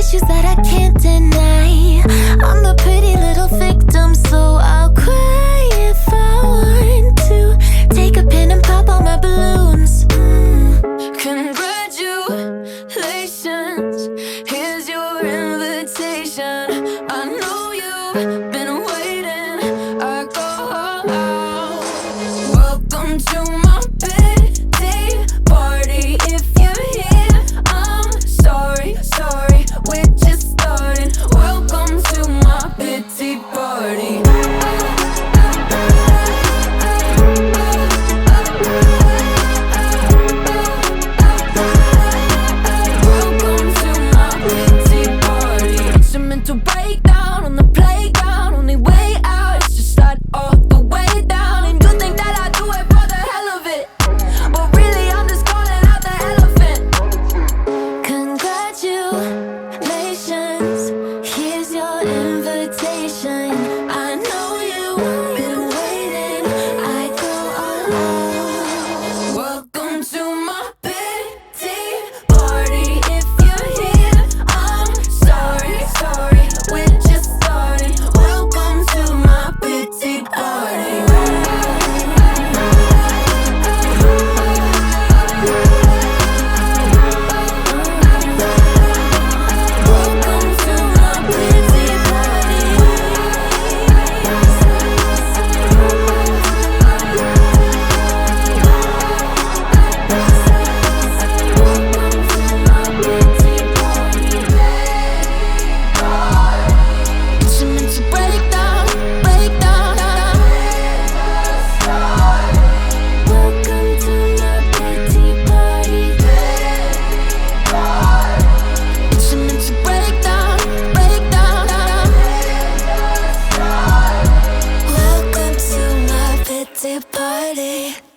issues that I can't deny. I'm the pretty little victim, so I'll cry if I want to. Take a pen and pop all my balloons. Congratulations, here's your invitation. I know you've been waiting. I go out. Welcome to my pity party. If you're here, I'm sorry, we're just starting. Welcome to my pity party. To break down on the playground, only way out is to start all the way down. And you think that I do it for the hell of it, but really I'm just calling out the elephant. Congratulations, here's your invitation. I know you've been waiting. I go all out. Welcome to my pity party. If you're here, I'm sorry, we're just starting. Welcome to my pity party. Welcome to my pity party. Party.